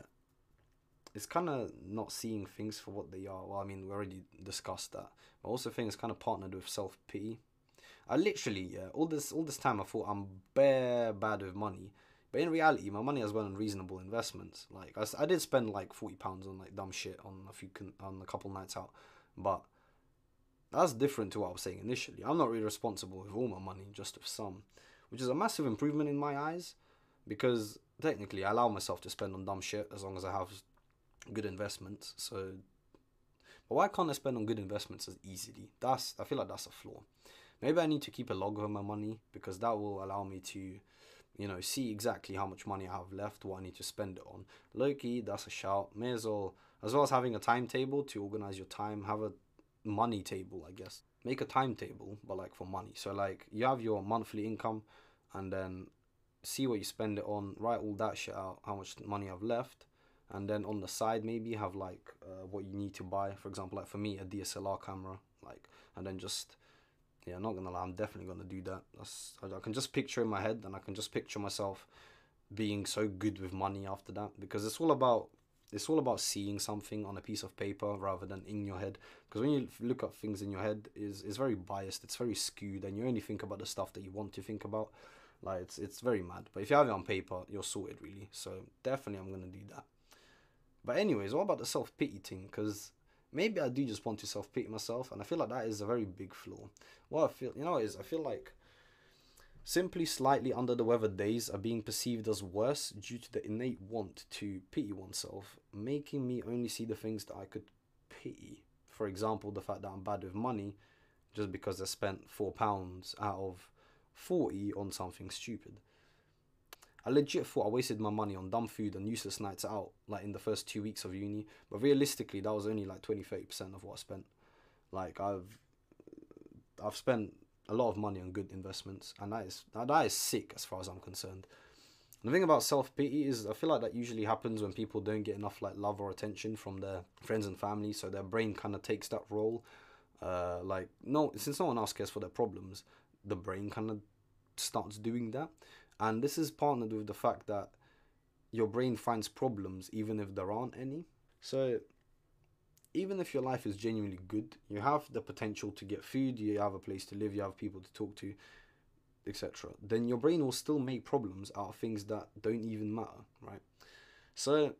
kind of not seeing things for what they are. Well, I mean, we already discussed that. But I also think it's kind of partnered with self-pity. I literally, yeah, all this time I thought I'm bare bad with money. But in reality, my money has been on reasonable investments. Like, I did spend like £40 on like dumb shit on a couple nights out. But that's different to what I was saying initially. I'm not really responsible with all my money, just with some, which is a massive improvement in my eyes because technically I allow myself to spend on dumb shit as long as I have good investments. So, but why can't I spend on good investments as easily? I feel like that's a flaw. Maybe I need to keep a log of my money because that will allow me to, you know, see exactly how much money I have left, what I need to spend it on. Low-key, that's a shout. May as well as having a timetable to organize your time, have a money table, I guess. Make a timetable, but like for money. So like you have your monthly income, and then see what you spend it on. Write all that shit out, how much money I've left, and then on the side maybe have like what you need to buy. For example, like for me, a DSLR camera, like, and then just yeah, not gonna lie, I'm definitely gonna do that. I can just picture in my head, and I can just picture myself being so good with money after that because it's all about seeing something on a piece of paper rather than in your head. Because when you look at things in your head, is very biased. It's very skewed, and you only think about the stuff that you want to think about. Like it's very mad. But if you have it on paper, you're sorted really. So definitely, I'm gonna do that. But anyways, what about the self pity thing? Because maybe I do just want to self pity myself, and I feel like that is a very big flaw. What I feel, you know, is I feel like simply slightly under the weather days are being perceived as worse due to the innate want to pity oneself, making me only see the things that I could pity. For example, the fact that I'm bad with money just because I spent £4 out of 40 on something stupid. I legit thought I wasted my money on dumb food and useless nights out, like in the first 2 weeks of uni, but realistically, that was only like 20-30% of what I spent. Like I've spent a lot of money on good investments, and that is sick as far as I'm concerned. And the thing about self pity is I feel like that usually happens when people don't get enough like love or attention from their friends and family, so their brain kind of takes that role. Like no, since no one else cares for their problems, the brain kind of starts doing that, and this is partnered with the fact that your brain finds problems even if there aren't any. So even if your life is genuinely good, you have the potential to get food, you have a place to live, you have people to talk to, etc. Then your brain will still make problems out of things that don't even matter, right? So,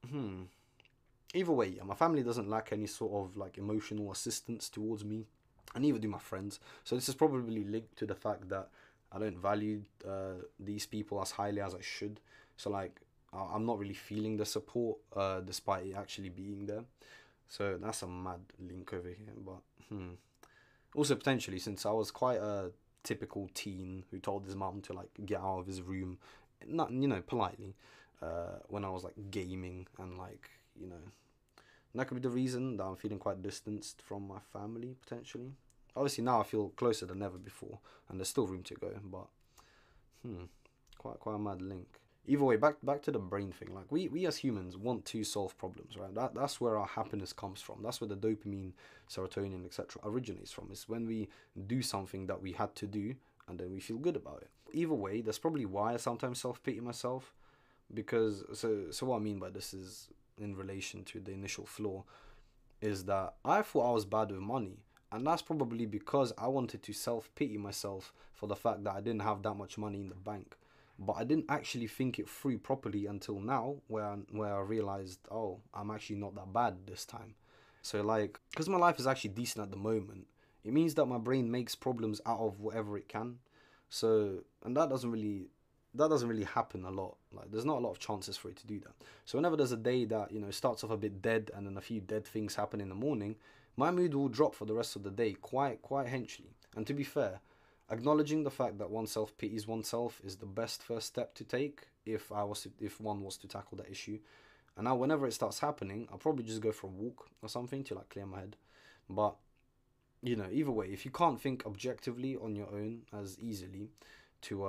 either way, yeah, my family doesn't lack any sort of like emotional assistance towards me, and neither do my friends. So this is probably linked to the fact that I don't value these people as highly as I should. So like, I'm not really feeling the support, despite it actually being there. So that's a mad link over here. But also potentially, since I was quite a typical teen who told his mum to like get out of his room not politely, when I was like gaming and like and that could be the reason that I'm feeling quite distanced from my family potentially. Obviously now I feel closer than ever before, and there's still room to go, but hmm, quite a mad link. Either way, back to the brain thing. Like we as humans want to solve problems, right? That's where our happiness comes from. That's where the dopamine, serotonin, etc. originates from. It's when we do something that we had to do, and then we feel good about it. Either way, that's probably why I sometimes self pity myself, because so what I mean by this is in relation to the initial flaw is that I thought I was bad with money. And that's probably because I wanted to self pity myself for the fact that I didn't have that much money in the bank. But I didn't actually think it through properly until now, where I realized, oh, I'm actually not that bad this time. So like, because my life is actually decent at the moment, it means that my brain makes problems out of whatever it can. So, and that doesn't really happen a lot. Like, there's not a lot of chances for it to do that. So whenever there's a day that starts off a bit dead, and then a few dead things happen in the morning, my mood will drop for the rest of the day quite henchly. And to be fair, acknowledging the fact that oneself pities oneself is the best first step to take if one was to tackle that issue. And now whenever it starts happening, I'll probably just go for a walk or something to like clear my head. But either way, if you can't think objectively on your own as easily to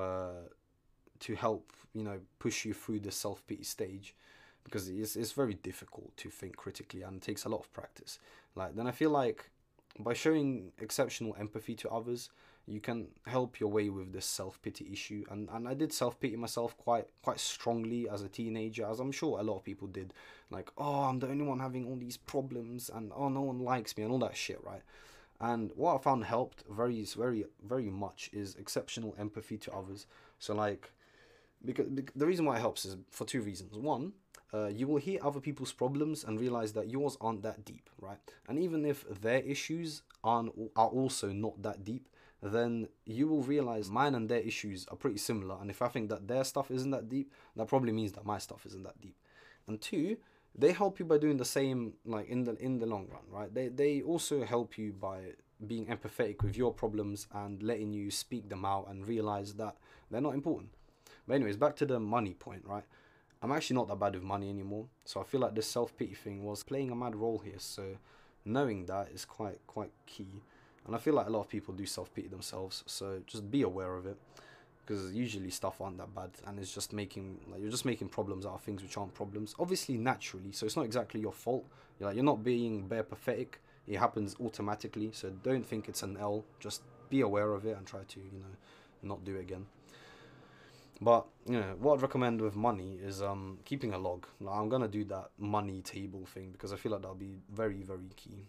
help push you through the self pity stage, because it's very difficult to think critically and it takes a lot of practice. Like, then I feel like by showing exceptional empathy to others, you can help your way with this self pity issue. And I did self pity myself quite strongly as a teenager, as I'm sure a lot of people did. Like, oh, I'm the only one having all these problems, and oh, no one likes me, and all that shit, right? And what I found helped very much is exceptional empathy to others. So like, because the reason why it helps is for two reasons. One, you will hear other people's problems and realize that yours aren't that deep, right? And even if their issues are also not that deep, then you will realize mine and their issues are pretty similar. And if I think that their stuff isn't that deep, that probably means that my stuff isn't that deep. And two, they help you by doing the same, like in the long run, right? They also help you by being empathetic with your problems and letting you speak them out and realize that they're not important. But anyways, back to the money point, right? I'm actually not that bad with money anymore, so I feel like this self-pity thing was playing a mad role here. So knowing that is quite key, and I feel like a lot of people do self-pity themselves. So just be aware of it, because usually stuff aren't that bad, and it's just you're just making problems out of things which aren't problems. Obviously, naturally, so it's not exactly your fault. You're not being bare pathetic. It happens automatically, so don't think it's an L. Just be aware of it and try to not do it again. But what I'd recommend with money is keeping a log. Like, I'm gonna do that money table thing because I feel like that'll be very key.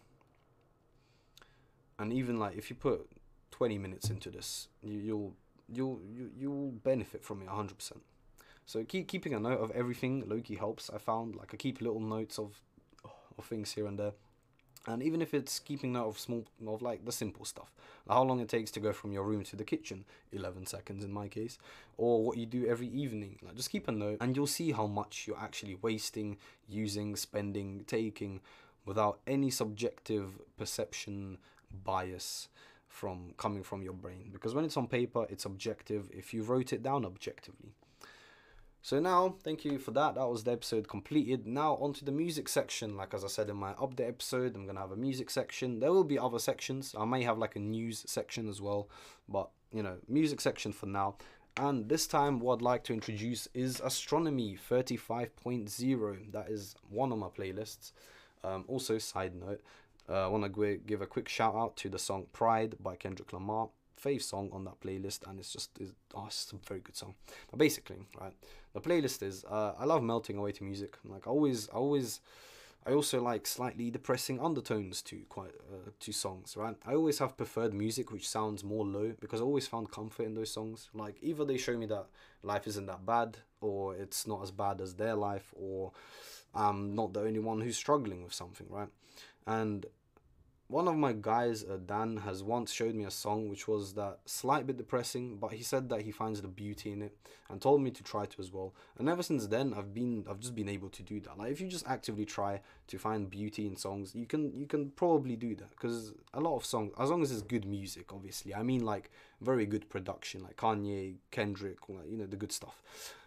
And even like if you put 20 minutes into this, you'll benefit from it 100%. So keeping a note of everything low-key helps. I found like I keep little notes of things here and there. And even if it's keeping note of like the simple stuff, like how long it takes to go from your room to the kitchen, 11 seconds in my case, or what you do every evening, like just keep a note, and you'll see how much you're actually wasting, using, spending, taking, without any subjective perception bias from coming from your brain. Because when it's on paper, it's objective if you wrote it down objectively. So now, thank you for that. That was the episode completed. Now onto the music section. Like as I said in my update episode, I'm going to have a music section. There will be other sections. I may have like a news section as well. But, music section for now. And this time what I'd like to introduce is Astronomy 35.0. That is one of my playlists. Also, side note, I want to give a quick shout out to the song Pride by Kendrick Lamar. Fave song on that playlist, and it's a very good song. But basically, right, the playlist is I love melting away to music. Like I also like slightly depressing undertones to songs, right? I always have preferred music which sounds more low because I always found comfort in those songs. Like either they show me that life isn't that bad, or it's not as bad as their life, or I'm not the only one who's struggling with something, right? And one of my guys, Dan, has once showed me a song which was that slight bit depressing, but he said that he finds the beauty in it and told me to try to as well. And ever since then, I've just been able to do that. Like if you just actively try to find beauty in songs, you can probably do that, because a lot of songs, as long as it's good music, obviously, I mean like very good production, like Kanye, Kendrick, like, the good stuff.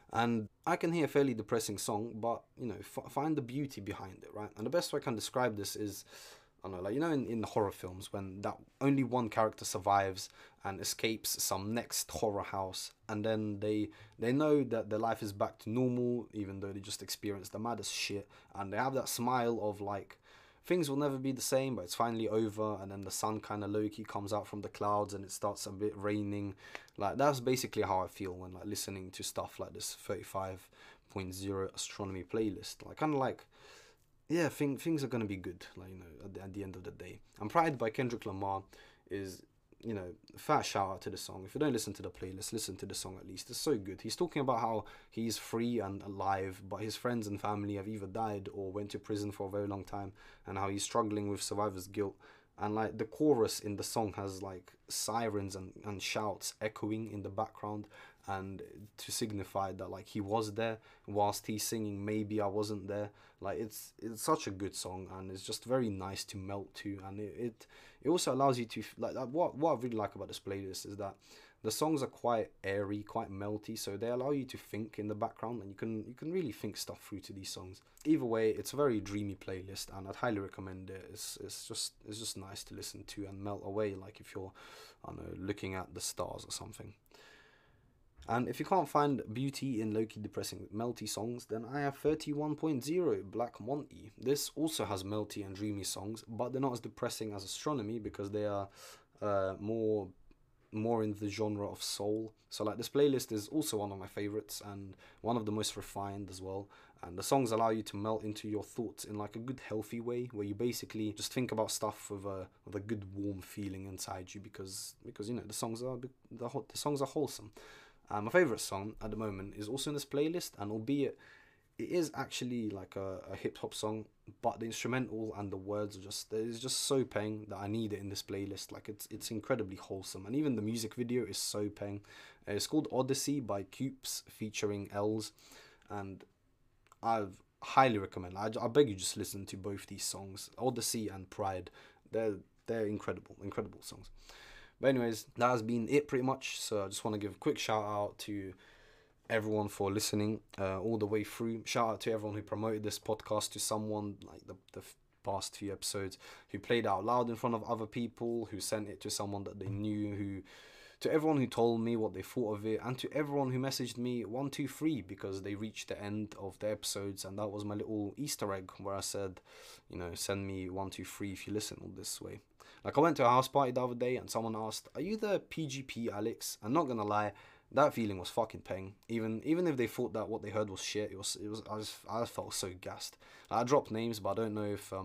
And I can hear a fairly depressing song, but you know, find the beauty behind it, right? And the best way I can describe this is, I don't know, like you know, in horror films when that only one character survives and escapes some next horror house, and then they know that their life is back to normal, even though they just experienced the maddest shit, and they have that smile of like things will never be the same, but it's finally over, and then the sun kind of low-key comes out from the clouds and it starts a bit raining. Like that's basically how I feel when like listening to stuff like this 35.0 astronomy playlist. Like kind of like, yeah, things are gonna be good. Like you know, at the end of the day, and Pride by Kendrick Lamar is, you know, fat shout out to the song. If you don't listen to the playlist, listen to the song at least. It's so good. He's talking about how he's free and alive, but his friends and family have either died or went to prison for a very long time, and how he's struggling with survivor's guilt. And like the chorus in the song has like sirens and shouts echoing in the background, and to signify that like he was there whilst he's singing maybe I wasn't there. Like it's such a good song, and it's just very nice to melt to, and it also allows you to like what I really like about this playlist is that the songs are quite airy, quite melty, so they allow you to think in the background, and you can really think stuff through to these songs. Either way, it's a very dreamy playlist, and I'd highly recommend it. It's just nice to listen to and melt away, like if you're, I don't know, looking at the stars or something. And if you can't find beauty in low-key depressing melty songs, then I have 31.0 Black Monty. This also has melty and dreamy songs, but they're not as depressing as Astronomy because they are more in the genre of soul. So like this playlist is also one of my favorites and one of the most refined as well. And the songs allow you to melt into your thoughts in like a good healthy way, where you basically just think about stuff with a good warm feeling inside you because you know the songs are wholesome. My favorite song at the moment is also in this playlist, and albeit it is actually like a hip hop song, but the instrumental and the words are just it's just so peng that I need it in this playlist. Like it's incredibly wholesome, and even the music video is so peng. It's called Odyssey by Coops featuring Els, and I've highly recommend. I beg you just listen to both these songs, Odyssey and Pride. They're incredible songs. But anyways, that has been it pretty much. So I just want to give a quick shout out to everyone for listening all the way through. Shout out to everyone who promoted this podcast to someone, like the past few episodes, who played out loud in front of other people, who sent it to someone that they knew, who to everyone who told me what they thought of it, and to everyone who messaged me 123 because they reached the end of the episodes, and that was my little Easter egg where I said, you know, send me 123 if you listen all this way. Like I went to a house party the other day and someone asked, "Are you the PGP Alex?" I'm not gonna lie, that feeling was fucking peng. Even if they thought that what they heard was shit, it was I felt so gassed. I dropped names, but I don't know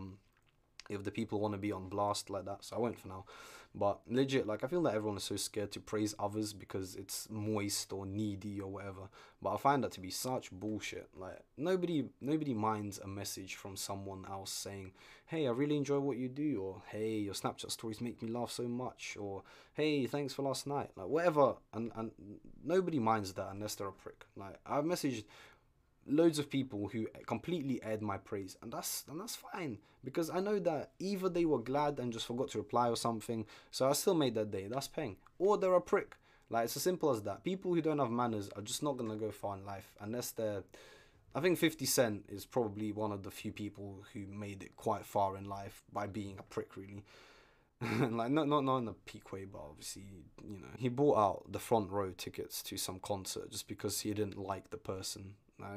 if the people want to be on blast like that, so I won't for now. But legit, like I feel that everyone is so scared to praise others because it's moist or needy or whatever. But I find that to be such bullshit. Like nobody minds a message from someone else saying, "Hey, I really enjoy what you do," or "Hey, your Snapchat stories make me laugh so much," or "Hey, thanks for last night," like whatever. And nobody minds that unless they're a prick. Like I've messaged loads of people who completely aired my praise, and that's fine because I know that either they were glad and just forgot to reply or something, so I still made that day. That's paying, or they're a prick. Like it's as simple as that. People who don't have manners are just not gonna go far in life unless they're. I think 50 Cent is probably one of the few people who made it quite far in life by being a prick, really. Like not in a peak way, but obviously, you know, he bought out the front row tickets to some concert just because he didn't like the person.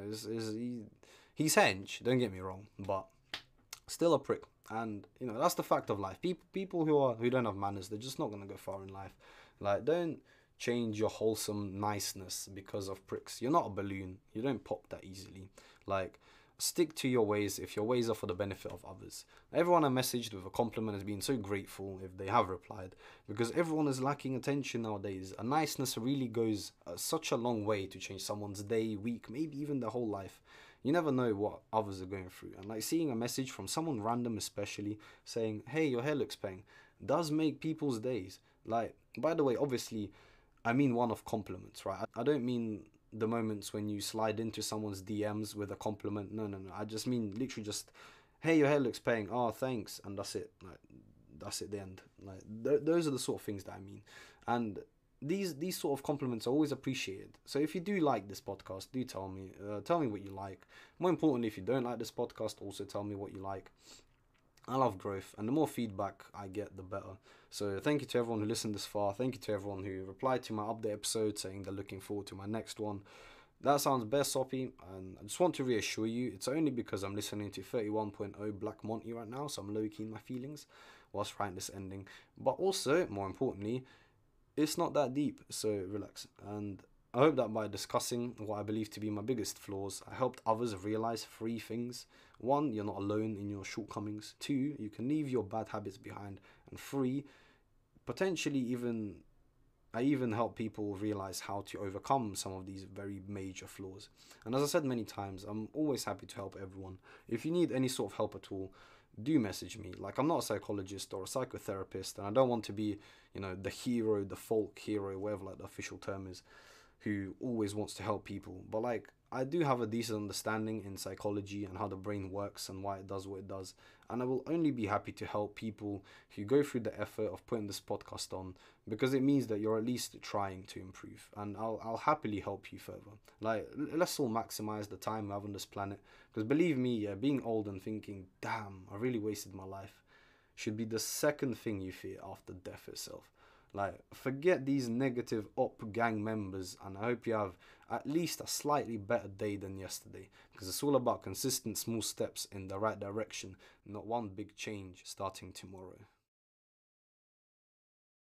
He's hench, don't get me wrong, but still a prick. And you know that's the fact of life. People who don't have manners, they're just not gonna go far in life. Like don't change your wholesome niceness because of pricks. You're not a balloon. You don't pop that easily. Like stick to your ways if your ways are for the benefit of others. Everyone I messaged with a compliment has been so grateful if they have replied, because everyone is lacking attention nowadays. A niceness really goes such a long way to change someone's day, week, maybe even their whole life. You never know what others are going through, and like seeing a message from someone random, especially saying, "Hey, your hair looks pink," does make people's days. Like, by the way, obviously I mean one of compliments, right? I don't mean the moments when you slide into someone's DMs with a compliment. No. I just mean literally just, "Hey, your hair looks paying." "Oh, thanks," and that's it. Like that's it. The end. Like those are the sort of things that I mean, and these sort of compliments are always appreciated. So if you do like this podcast, do tell me. Tell me what you like. More importantly, if you don't like this podcast, also tell me what you like. I love growth, and the more feedback I get, the better. So thank you to everyone who listened this far. Thank you to everyone who replied to my update episode saying they're looking forward to my next one. That sounds bare soppy, and I just want to reassure you, it's only because I'm listening to 31.0 Black Monty right now, so I'm low-key in my feelings whilst writing this ending. But also, more importantly, it's not that deep, so relax. And I hope that by discussing what I believe to be my biggest flaws, I helped others realize 3 things. 1, you're not alone in your shortcomings. 2, you can leave your bad habits behind. And 3, potentially I even help people realize how to overcome some of these very major flaws. And as I said many times, I'm always happy to help everyone. If you need any sort of help at all, do message me. Like, I'm not a psychologist or a psychotherapist, and I don't want to be, the hero, the folk hero, whatever like the official term is, who always wants to help people. But like, I do have a decent understanding in psychology and how the brain works and why it does what it does. And I will only be happy to help people who go through the effort of putting this podcast on, because it means that you're at least trying to improve. And I'll happily help you further. Like, let's all maximize the time we have on this planet. Because believe me, yeah, being old and thinking, damn, I really wasted my life, should be the second thing you fear after death itself. Like, forget these negative op gang members, and I hope you have at least a slightly better day than yesterday, because it's all about consistent small steps in the right direction, not one big change starting tomorrow.